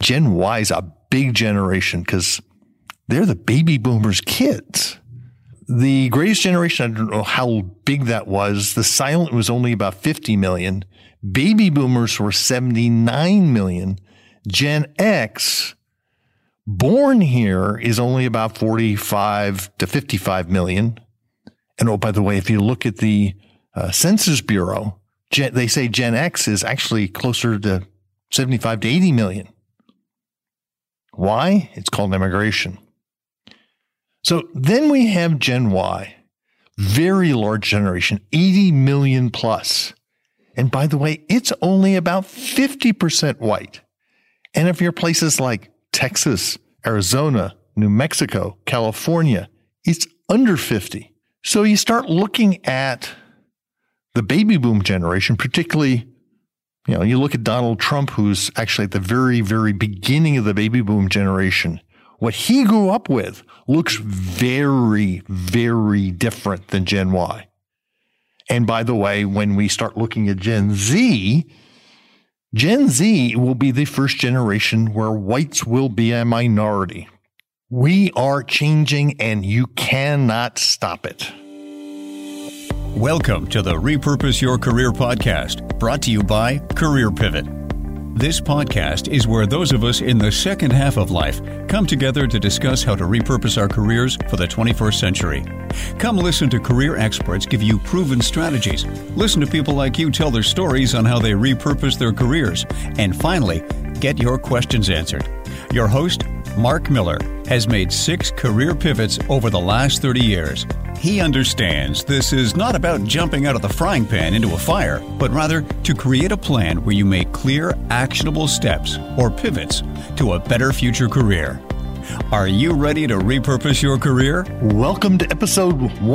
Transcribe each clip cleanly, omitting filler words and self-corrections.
Gen Y is a big generation because they're the baby boomers' kids. The greatest generation, I don't know how big that was. The silent was only about 50 million. Baby boomers were 79 million. Gen X, born here, is only about 45 to 55 million. And oh, by the way, if you look at the Census Bureau, they say Gen X is actually closer to 75 to 80 million. Why? It's called immigration. So then we have Gen Y, very large generation, 80 million plus. And by the way, it's only about 50% white. And if you're places like Texas, Arizona, New Mexico, California, it's under 50. So you start looking at the baby boom generation, particularly, you look at Donald Trump, who's actually at the very, very beginning of the baby boom generation. What he grew up with looks very, very different than Gen Y. And by the way, when we start looking at Gen Z will be the first generation where whites will be a minority. We are changing and you cannot stop it. Welcome to the Repurpose Your Career podcast, brought to you by Career Pivot. This podcast is where those of us in the second half of life come together to discuss how to repurpose our careers for the 21st century. Come listen to career experts give you proven strategies. Listen to people like you tell their stories on how they repurpose their careers. And finally, get your questions answered. Your host, Mark Miller, has made 6 career pivots over the last 30 years. He understands this is not about jumping out of the frying pan into a fire, but rather to create a plan where you make clear, actionable steps or pivots to a better future career. Are you ready to repurpose your career? Welcome to episode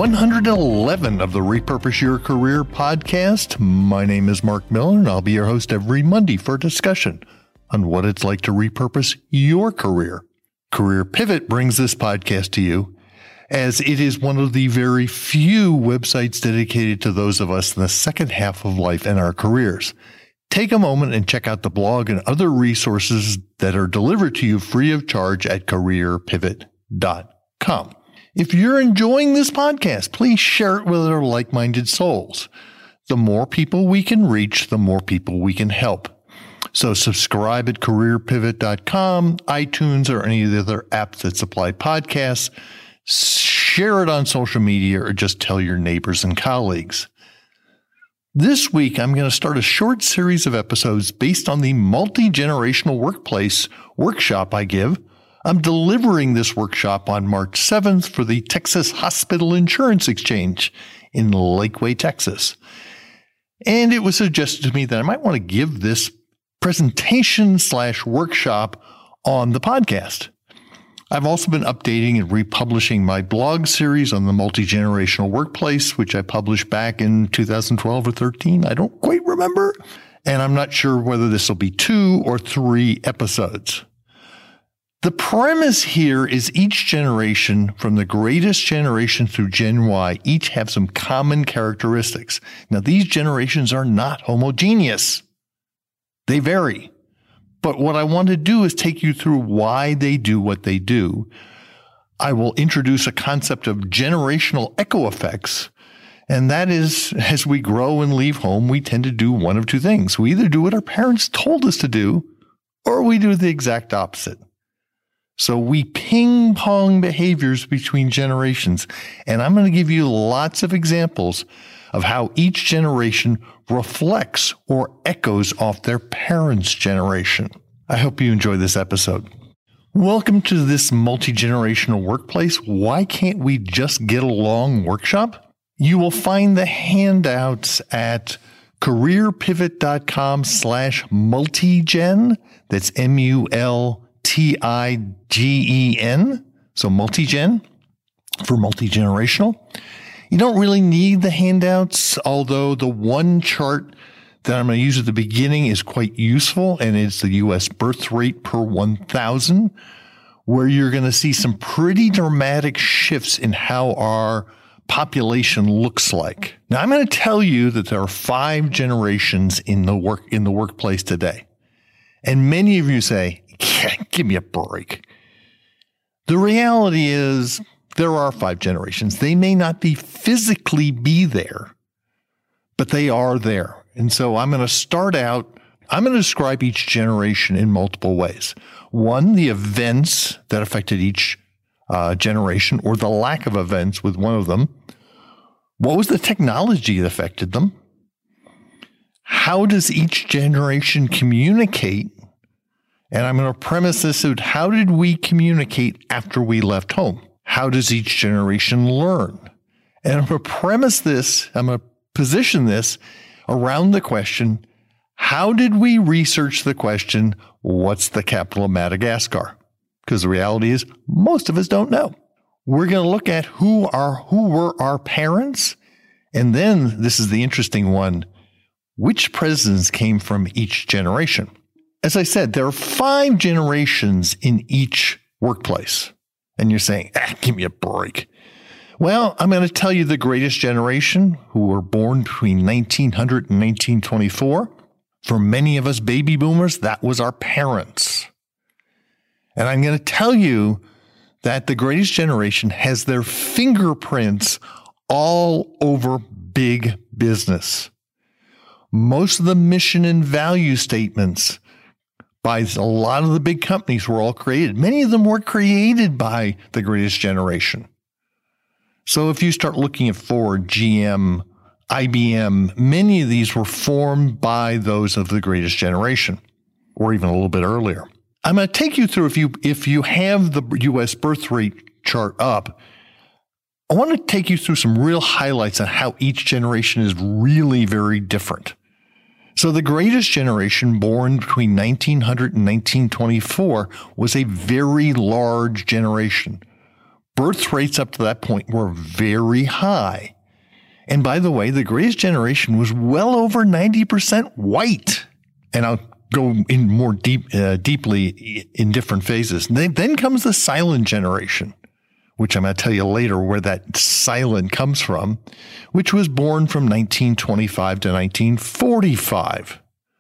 111 of the Repurpose Your Career podcast. My name is Mark Miller, and I'll be your host every Monday for a discussion on what it's like to repurpose your career. Career Pivot brings this podcast to you as it is one of the very few websites dedicated to those of us in the second half of life and our careers. Take a moment and check out the blog and other resources that are delivered to you free of charge at careerpivot.com. If you're enjoying this podcast, please share it with other like-minded souls. The more people we can reach, the more people we can help. So subscribe at careerpivot.com, iTunes, or any of the other apps that supply podcasts. Share it on social media or just tell your neighbors and colleagues. This week, I'm going to start a short series of episodes based on the multi-generational workplace workshop I give. I'm delivering this workshop on March 7th for the Texas Hospital Insurance Exchange in Lakeway, Texas. And it was suggested to me that I might want to give this presentation/workshop on the podcast. I've also been updating and republishing my blog series on the multi-generational workplace, which I published back in 2012 or 13. I don't quite remember. And I'm not sure whether this will be 2 or 3 episodes. The premise here is each generation, from the greatest generation through Gen Y, each have some common characteristics. Now, these generations are not homogeneous. They vary. But what I want to do is take you through why they do what they do. I will introduce a concept of generational echo effects. And that is, as we grow and leave home, we tend to do one of 2 things. We either do what our parents told us to do, or we do the exact opposite. So we ping pong behaviors between generations. And I'm going to give you lots of examples of how each generation reflects or echoes off their parents' generation. I hope you enjoy this episode. Welcome to this multi-generational workplace. Why can't we just get along workshop? You will find the handouts at careerpivot.com/multigen. That's MULTIGEN. So multigen for multi-generational. You don't really need the handouts, although the one chart that I'm going to use at the beginning is quite useful, and it's the U.S. birth rate per 1,000, where you're going to see some pretty dramatic shifts in how our population looks like. Now, I'm going to tell you that there are 5 generations in the workplace today. And many of you say, Give me a break. The reality is there are 5 generations. They may not physically be there, but they are there. And so I'm going to start out, I'm going to describe each generation in multiple ways. One, the events that affected each generation, or the lack of events with one of them. What was the technology that affected them? How does each generation communicate? And I'm going to premise this out. How did we communicate after we left home? How does each generation learn? And I'm going to premise this, I'm going to position this around the question, how did we research the question, what's the capital of Madagascar? Because the reality is most of us don't know. We're going to look at who were our parents. And then this is the interesting one. Which presidents came from each generation? As I said, there are 5 generations in each workplace. And you're saying, give me a break. Well, I'm going to tell you the greatest generation who were born between 1900 and 1924. For many of us baby boomers, that was our parents. And I'm going to tell you that the greatest generation has their fingerprints all over big business. Most of the mission and value statements by a lot of the big companies were all created. Many of them were created by the greatest generation. So if you start looking at Ford, GM, IBM, many of these were formed by those of the greatest generation, or even a little bit earlier. I'm going to take you through, if you have the U.S. birth rate chart up, I want to take you through some real highlights on how each generation is really very different. So the greatest generation, born between 1900 and 1924, was a very large generation. Birth rates up to that point were very high. And by the way, the greatest generation was well over 90% white. And I'll go in more deeply in different phases. Then comes the silent generation, which I'm going to tell you later where that silent comes from, which was born from 1925 to 1945.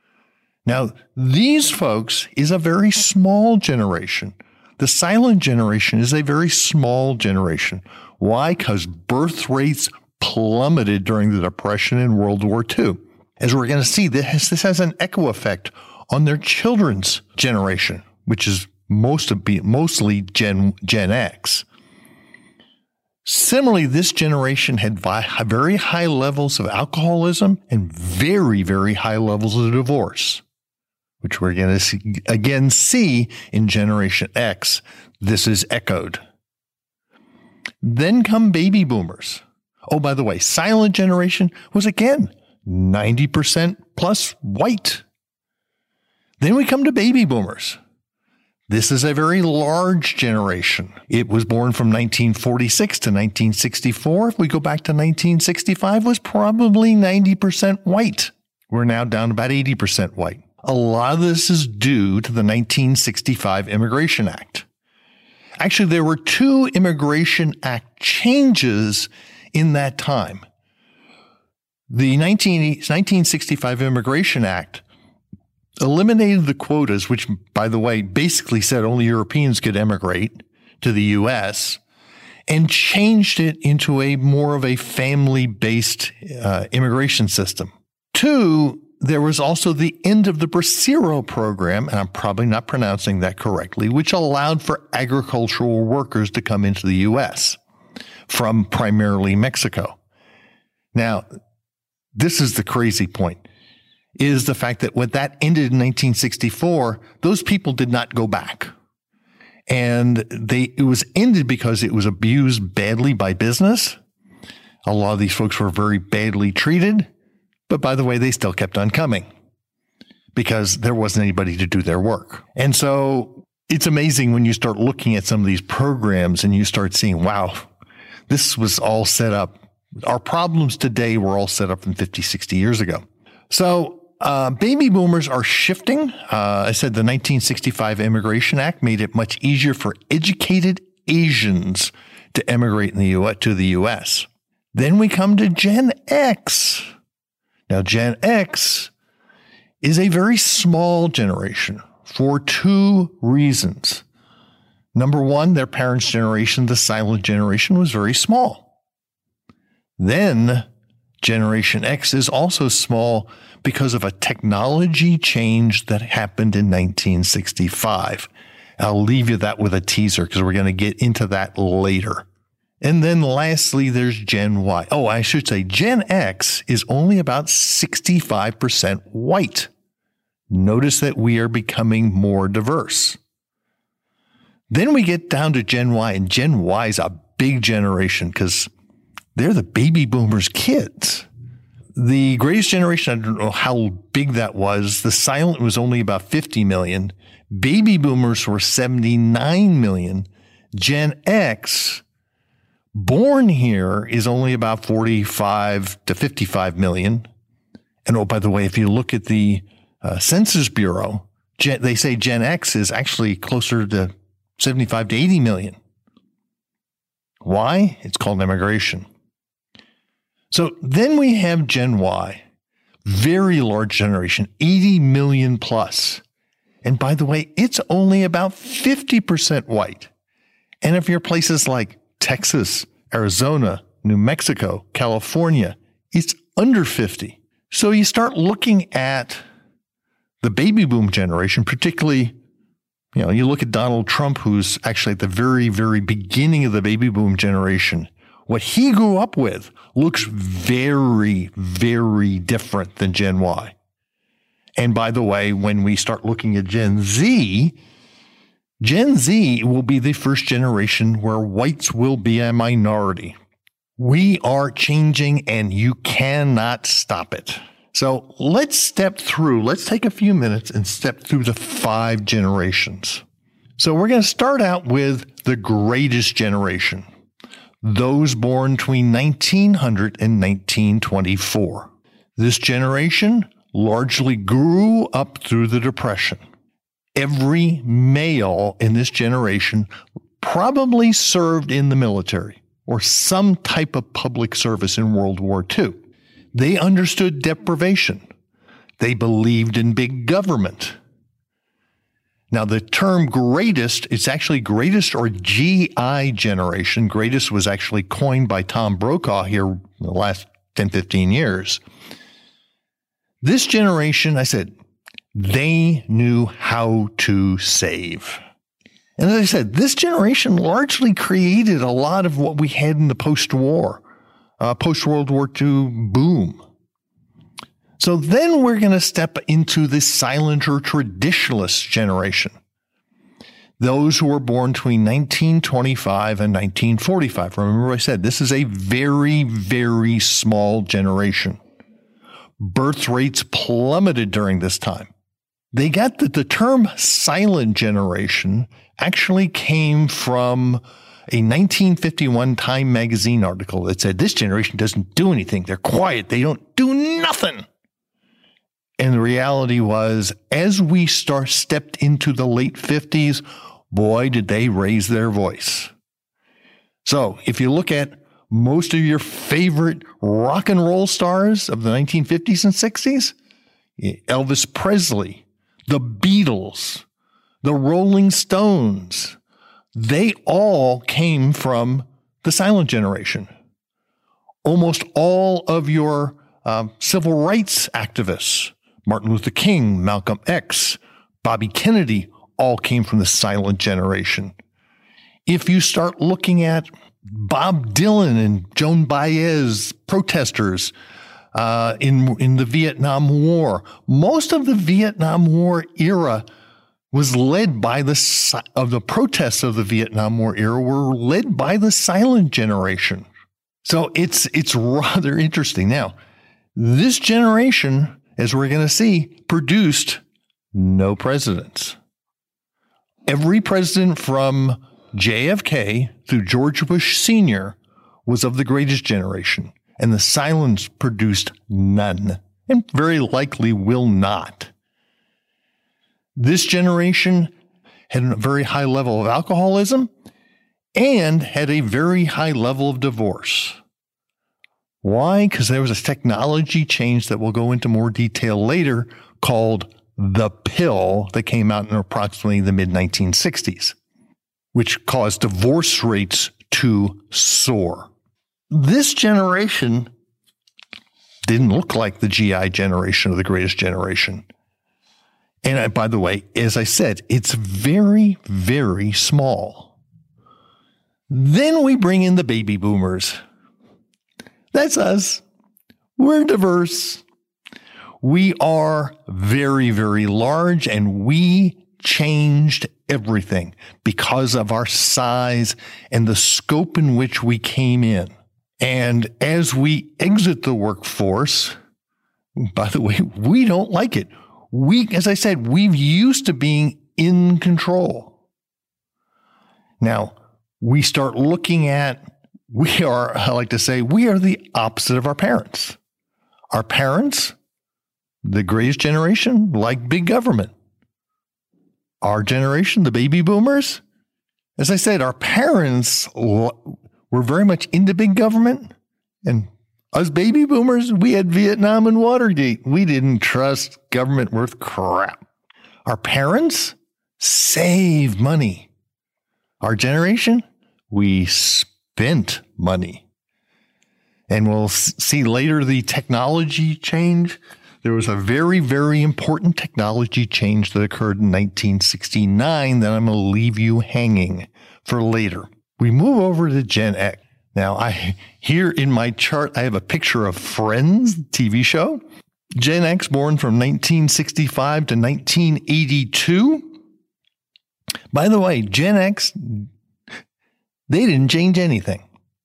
Now, these folks is a very small generation. The silent generation is a very small generation. Why? Because birth rates plummeted during the Depression and World War II. As we're going to see, this has an echo effect on their children's generation, which is mostly Gen X. Similarly, this generation had very high levels of alcoholism and very, very high levels of divorce, which we're going to see in Generation X. This is echoed. Then come baby boomers. Oh, by the way, silent generation was again 90% plus white. Then we come to baby boomers. This is a very large generation. It was born from 1946 to 1964. If we go back to 1965, was probably 90% white. We're now down to about 80% white. A lot of this is due to the 1965 Immigration Act. Actually, there were 2 Immigration Act changes in that time. The 1965 Immigration Act eliminated the quotas, which, by the way, basically said only Europeans could emigrate to the U.S., and changed it into a more of a family-based immigration system. 2, there was also the end of the Bracero program, and I'm probably not pronouncing that correctly, which allowed for agricultural workers to come into the U.S. from primarily Mexico. Now, this is the crazy point, is the fact that when that ended in 1964, those people did not go back. And it was ended because it was abused badly by business. A lot of these folks were very badly treated. But by the way, they still kept on coming because there wasn't anybody to do their work. And so it's amazing when you start looking at some of these programs and you start seeing, wow, this was all set up. Our problems today were all set up from 50, 60 years ago. So baby boomers are shifting. I said the 1965 Immigration Act made it much easier for educated Asians to emigrate to the U.S. Then we come to Gen X. Now, Gen X is a very small generation, for two reasons. Number one, their parents' generation, the silent generation, was very small. Then Generation X is also small because of a technology change that happened in 1965. I'll leave you that with a teaser because we're going to get into that later. And then lastly, there's Gen Y. Oh, I should say Gen X is only about 65% white. Notice that we are becoming more diverse. Then we get down to Gen Y, and Gen Y is a big generation because they're the baby boomers' kids. The greatest generation, I don't know how big that was. The silent was only about 50 million. Baby boomers were 79 million. Gen X, born here, is only about 45 to 55 million. And oh, by the way, if you look at the Census Bureau, they say Gen X is actually closer to 75 to 80 million. Why? It's called immigration. So then we have Gen Y, very large generation, 80 million plus. And by the way, it's only about 50% white. And if you're places like Texas, Arizona, New Mexico, California, it's under 50. So you start looking at the baby boom generation, particularly, you look at Donald Trump, who's actually at the very, very beginning of the baby boom generation. What he grew up with looks very, very different than Gen Y. And by the way, when we start looking at Gen Z will be the first generation where whites will be a minority. We are changing and you cannot stop it. So let's take a few minutes and step through the 5 generations. So we're going to start out with the greatest generation, those born between 1900 and 1924. This generation largely grew up through the Depression. Every male in this generation probably served in the military or some type of public service in World War II. They understood deprivation. They believed in big government. Now, the term greatest, it's actually greatest or GI generation. Greatest was actually coined by Tom Brokaw here in the last 10, 15 years. This generation, I said, they knew how to save. And as I said, this generation largely created a lot of what we had in the post-World War II boom. So then we're going to step into the silent or traditionalist generation. Those who were born between 1925 and 1945. Remember I said this is a very, very small generation. Birth rates plummeted during this time. They got that the term silent generation actually came from a 1951 Time magazine article that said this generation doesn't do anything. They're quiet. They don't do nothing. And the reality was, as we stepped into the late 50s, boy, did they raise their voice. So if you look at most of your favorite rock and roll stars of the 1950s and 60s, Elvis Presley, the Beatles, the Rolling Stones, they all came from the silent generation. Almost all of your civil rights activists, Martin Luther King, Malcolm X, Bobby Kennedy, all came from the silent generation. If you start looking at Bob Dylan and Joan Baez protesters in the Vietnam War, most of the Vietnam War era was led by the protests of the Vietnam War era were led by the silent generation. So it's rather interesting. Now, this generation, as we're going to see, produced no presidents. Every president from JFK through George Bush Sr. was of the greatest generation, and the silence produced none, and very likely will not. This generation had a very high level of alcoholism and had a very high level of divorce. Why? Because there was a technology change that we'll go into more detail later called the pill that came out in approximately the mid-1960s, which caused divorce rates to soar. This generation didn't look like the GI generation or the Greatest Generation. And by the way, as I said, it's very, very small. Then we bring in the baby boomers. That's us. We're diverse. We are very, very large, and we changed everything because of our size and the scope in which we came in. And as we exit the workforce, by the way, we don't like it. As I said, we've used to being in control. Now, we start looking at, I like to say, we are the opposite of our parents. Our parents, the Greatest Generation, like big government. Our generation, the baby boomers, as I said, our parents were very much into big government. And us baby boomers, we had Vietnam and Watergate. We didn't trust government worth crap. Our parents saved money. Our generation, we spent money. And we'll see later the technology change. There was a very, very important technology change that occurred in 1969 that I'm going to leave you hanging for later. We move over to Gen X. Now, here in my chart, I have a picture of Friends, TV show. Gen X, born from 1965 to 1982. By the way, Gen X, they didn't change anything.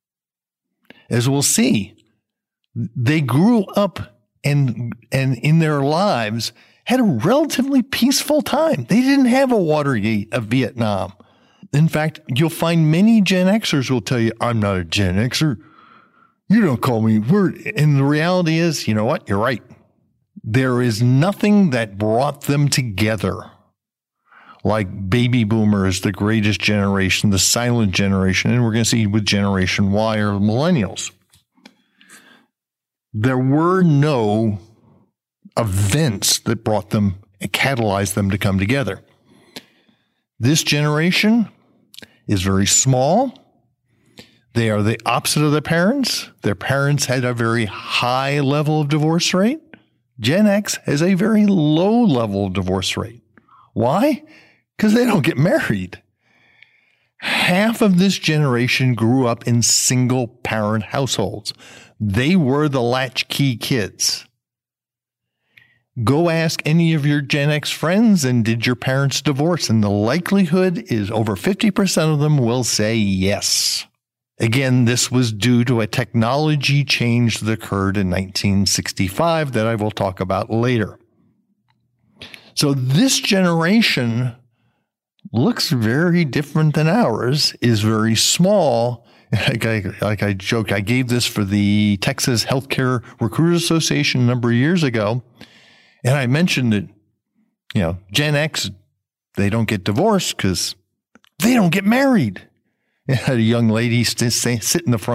As we'll see, they grew up and in their lives had a relatively peaceful time. They didn't have a Watergate of Vietnam. In fact, you'll find many Gen Xers will tell you, I'm not a Gen Xer. You don't call me. And the reality is, you know what? You're right. There is nothing that brought them together like baby boomers, the Greatest Generation, the silent generation, and we're going to see with Generation Y or millennials. There were no events that brought them and catalyzed them to come together. This generation is very small. They are the opposite of their parents. Their parents had a very high level of divorce rate. Gen X has a very low level of divorce rate. Why? Because they don't get married. Half of this generation grew up in single-parent households. They were the latchkey kids. Go ask any of your Gen X friends, and did your parents divorce? And the likelihood is over 50% of them will say yes. Again, this was due to a technology change that occurred in 1965 that I will talk about later. So this generation looks very different than ours, is very small. Like I joked, I gave this for the Texas Healthcare Recruiters Association a number of years ago. And I mentioned that, Gen X, they don't get divorced because they don't get married. I had a young lady sitting in the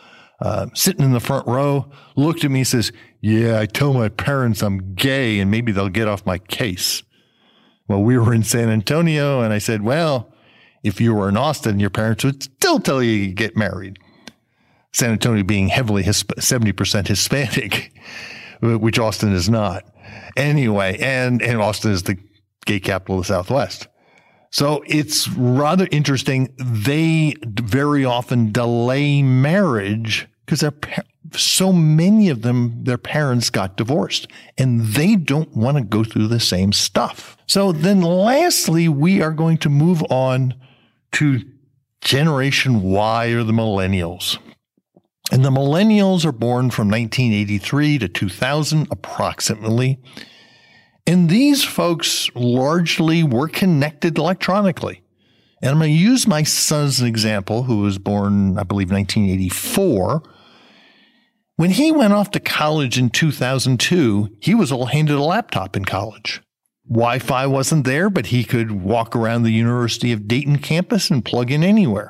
front row, looked at me and says, yeah, I told my parents I'm gay and maybe they'll get off my case. Well, we were in San Antonio and I said, well, if you were in Austin, your parents would still tell you you get married. San Antonio being heavily 70% Hispanic, which Austin is not. Anyway, and Austin is the gay capital of the Southwest. So it's rather interesting. They very often delay marriage because so many of them, their parents got divorced and they don't want to go through the same stuff. So then lastly, we are going to move on to Generation Y or the millennials. And the millennials are born from 1983 to 2000 approximately. And these folks largely were connected electronically. And I'm going to use my son as an example, who was born, I believe, 1984. When he went off to college in 2002, he was handed a laptop in college. Wi-Fi wasn't there, but he could walk around the University of Dayton campus and plug in anywhere.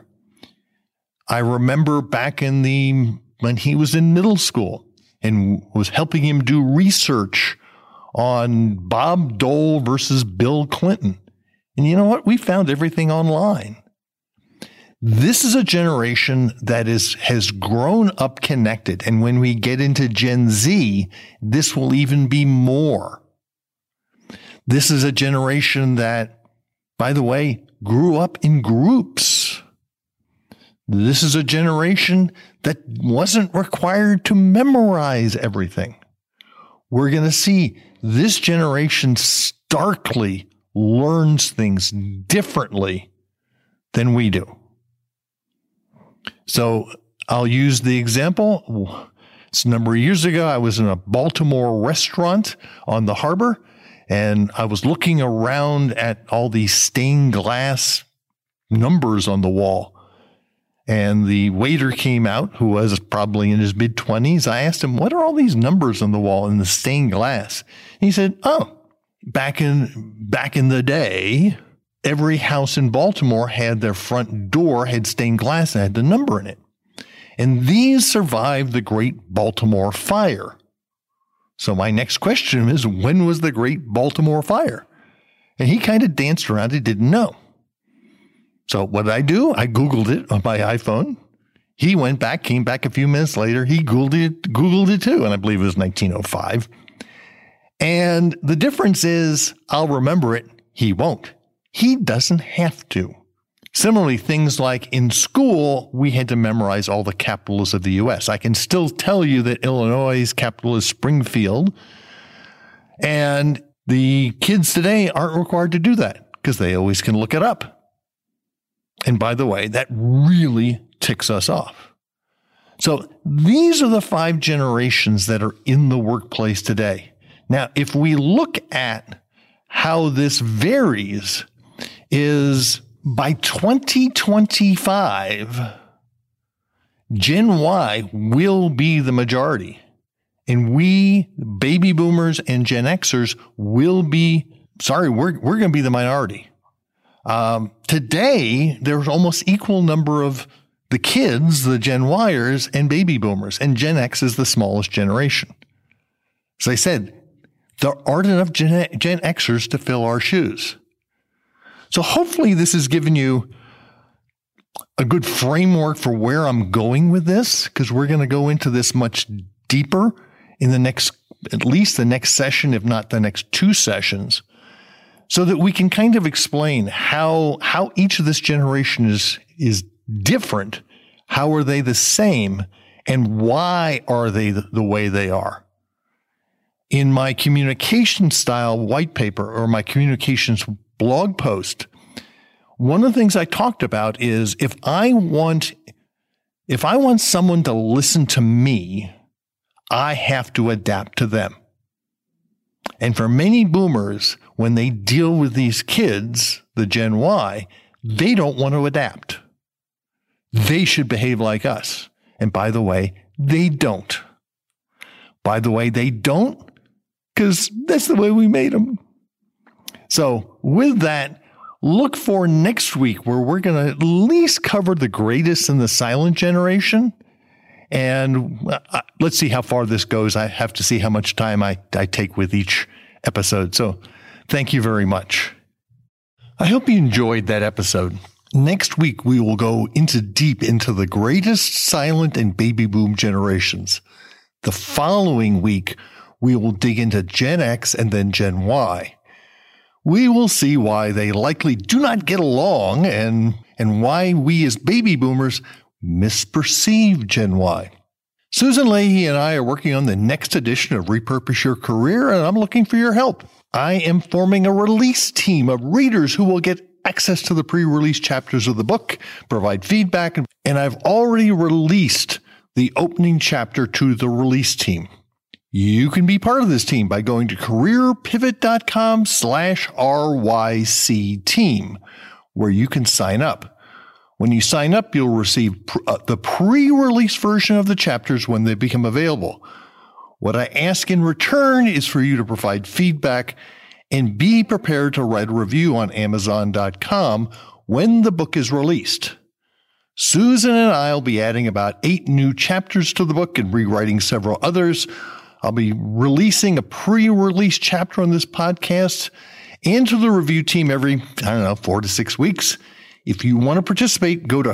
I remember back when he was in middle school and was helping him do research on Bob Dole versus Bill Clinton. And you know what? We found everything online. This is a generation that has grown up connected. And when we get into Gen Z, this will even be more. This is a generation that, by the way, grew up in groups. This is a generation that wasn't required to memorize everything. We're going to see this generation starkly learns things differently than we do. So I'll use the example. It's a number of years ago. I was in a Baltimore restaurant on the harbor, and I was looking around at all these stained glass numbers on the wall. And the waiter came out, who was probably in his mid-20s. I asked him, what are all these numbers on the wall in the stained glass? And he said, back in the day, every house in Baltimore had their front door had stained glass and had the number in it. And these survived the Great Baltimore Fire. So my next question is, when was the Great Baltimore Fire? And he kind of danced around. He didn't know. So what did I do? I Googled it on my iPhone. He went back, came back a few minutes later. He Googled it too. And I believe it was 1905. And the difference is, I'll remember it. He won't. He doesn't have to. Similarly, things like in school, we had to memorize all the capitals of the U.S. I can still tell you that Illinois' capital is Springfield. And the kids today aren't required to do that because they always can look it up. And by the way, that really ticks us off. So these are the 5 generations that are in the workplace today. Now, if we look at how this varies, is by 2025, Gen Y will be the majority. And we, baby boomers and Gen Xers, we're going to be the minority. Today, there's almost equal number of the kids, the Gen Yers, and baby boomers, and Gen X is the smallest generation. As I said, there aren't enough Gen Xers to fill our shoes. So hopefully this has given you a good framework for where I'm going with this, because we're going to go into this much deeper in at least the next session, if not the next 2 sessions, so that we can kind of explain how each of this generation is different, how are they the same, and why are they the way they are. In my communication style white paper or my communications blog post, one of the things I talked about is if I want someone to listen to me, I have to adapt to them. And for many boomers, when they deal with these kids, the Gen Y, they don't want to adapt. They should behave like us. And by the way, they don't. Because that's the way we made them. So with that, look for next week where we're going to at least cover the greatest and the silent generation. And let's see how far this goes. I have to see how much time I take with each episode. So thank you very much. I hope you enjoyed that episode. Next week, we will go deep into the greatest silent and baby boom generations. The following week, we will dig into Gen X and then Gen Y. We will see why they likely do not get along and why we as baby boomers misperceive Gen Y. Susan Leahy and I are working on the next edition of Repurpose Your Career, and I'm looking for your help. I am forming a release team of readers who will get access to the pre-release chapters of the book, provide feedback, and I've already released the opening chapter to the release team. You can be part of this team by going to careerpivot.com/RYC team, where you can sign up. When you sign up, you'll receive the pre-release version of the chapters when they become available. What I ask in return is for you to provide feedback and be prepared to write a review on Amazon.com when the book is released. Susan and I will be adding about 8 new chapters to the book and rewriting several others. I'll be releasing a pre-release chapter on this podcast and to the review team every, 4 to 6 weeks. If you want to participate, go to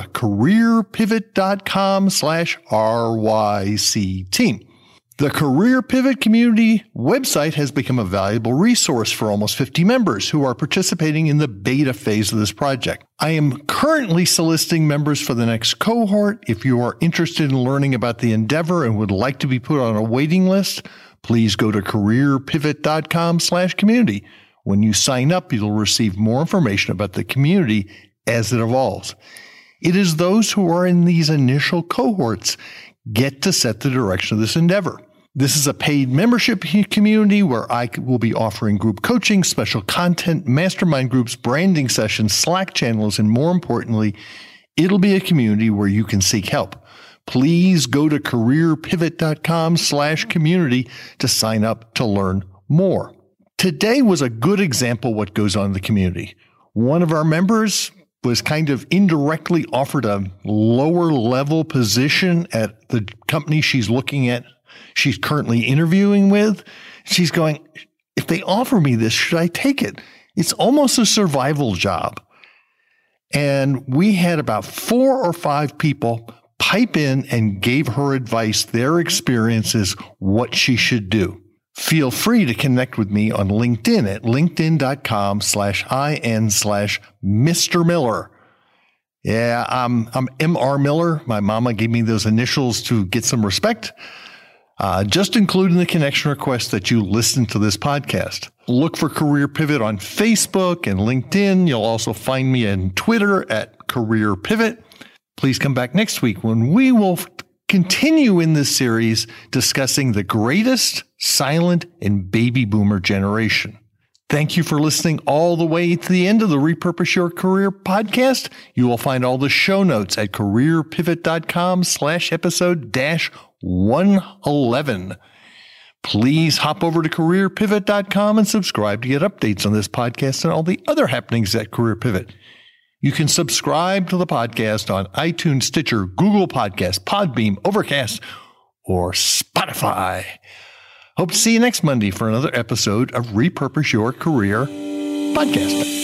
careerpivot.com/RYC team. The Career Pivot community website has become a valuable resource for almost 50 members who are participating in the beta phase of this project. I am currently soliciting members for the next cohort. If you are interested in learning about the endeavor and would like to be put on a waiting list, please go to careerpivot.com/community. When you sign up, you'll receive more information about the community as it evolves. It is those who are in these initial cohorts get to set the direction of this endeavor. This is a paid membership community where I will be offering group coaching, special content, mastermind groups, branding sessions, Slack channels, and more importantly, it'll be a community where you can seek help. Please go to careerpivot.com/community to sign up to learn more. Today was a good example of what goes on in the community. One of our members was kind of indirectly offered a lower level position at the company she's looking at, she's currently interviewing with. She's going, if they offer me this, should I take it? It's almost a survival job. And we had about 4 or 5 people pipe in and gave her advice, their experiences, what she should do. Feel free to connect with me on LinkedIn at linkedin.com/in/Mr. Miller. Yeah, I'm M.R. Miller. My mama gave me those initials to get some respect. Just include in the connection request that you listen to this podcast. Look for Career Pivot on Facebook and LinkedIn. You'll also find me on Twitter at Career Pivot. Please come back next week when we will continue in this series discussing the greatest silent and baby boomer generation. Thank you for listening all the way to the end of the Repurpose Your Career podcast. You will find all the show notes at careerpivot.com/episode-111. Please hop over to careerpivot.com and subscribe to get updates on this podcast and all the other happenings at Career Pivot. You can subscribe to the podcast on iTunes, Stitcher, Google Podcasts, Podbeam, Overcast, or Spotify. Hope to see you next Monday for another episode of Repurpose Your Career podcast.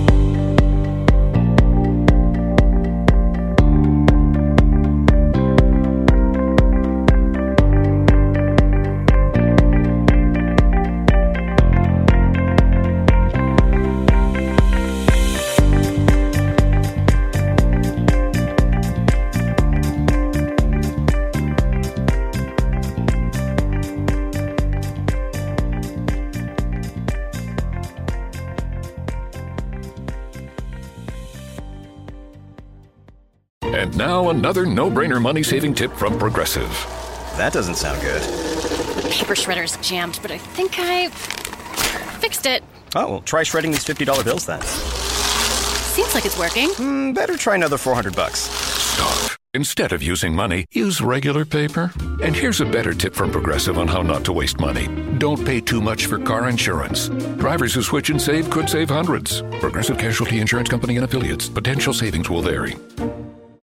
And now another no-brainer money-saving tip from Progressive. That doesn't sound good. The paper shredder's jammed, but I think I fixed it. Oh, well, try shredding these $50 bills then. Seems like it's working. Better try another $400. Stop. Instead of using money, use regular paper. And here's a better tip from Progressive on how not to waste money. Don't pay too much for car insurance. Drivers who switch and save could save hundreds. Progressive Casualty Insurance Company and Affiliates. Potential savings will vary.